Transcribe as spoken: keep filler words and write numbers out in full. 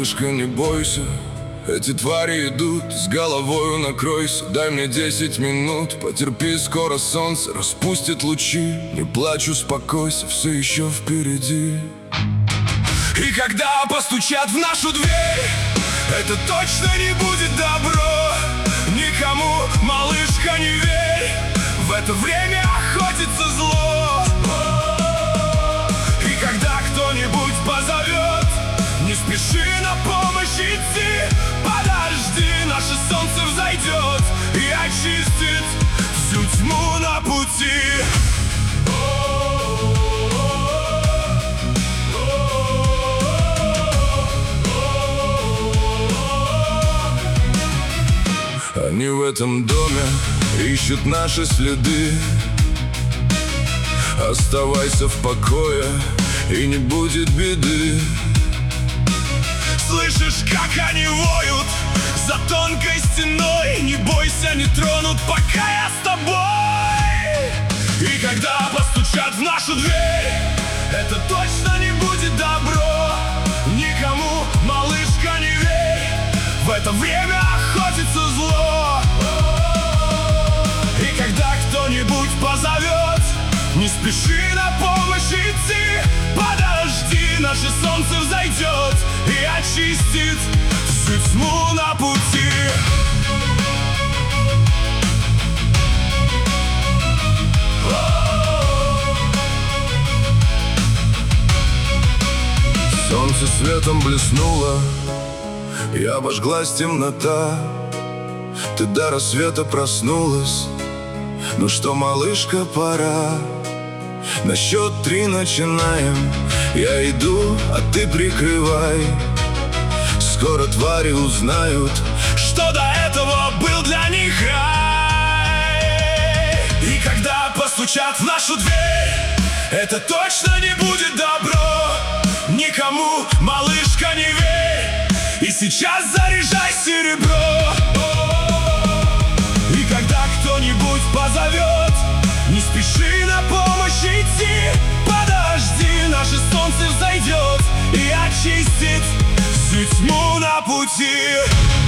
малышка, не бойся, эти твари идут, с головою накройся. Дай мне десять минут, потерпи, скоро солнце распустит лучи. Не плачь, успокойся, все еще впереди. И когда постучат в нашу дверь, это точно не будет добро. Никому, малышка, не верь, в это время охотится зло. И когда кто-нибудь позовет, не спеши на помощь идти. Подожди, наше солнце взойдет и очистит всю тьму на пути. Они в этом доме ищут наши следы. Оставайся в покое, и не будет беды. Слышишь, как они воют за тонкой стеной? Не бойся, не тронут, пока я с тобой. И когда постучат в нашу дверь, это точно не будет добро. Никому, малышка, не верь, в это время охотится зло. И когда кто-нибудь позовет, не спеши на помощь идти. Подожди, наше солнце взойдет и очистит всю тьму на пути. Солнце светом блеснуло, и обожглась темнота. Ты до рассвета проснулась. Ну что, малышка, пора. На счет три начинаем. Я иду, а ты прикрывай. Скоро твари узнают, что до этого был для них рай. И когда постучат в нашу дверь, это точно не будет добро. Никому, малышка, не верь, и сейчас заряжай серебро. И когда кто-нибудь позовет, не спеши на помощь идти. Подожди, наше солнце взойдет и очистит всю тьму на пути.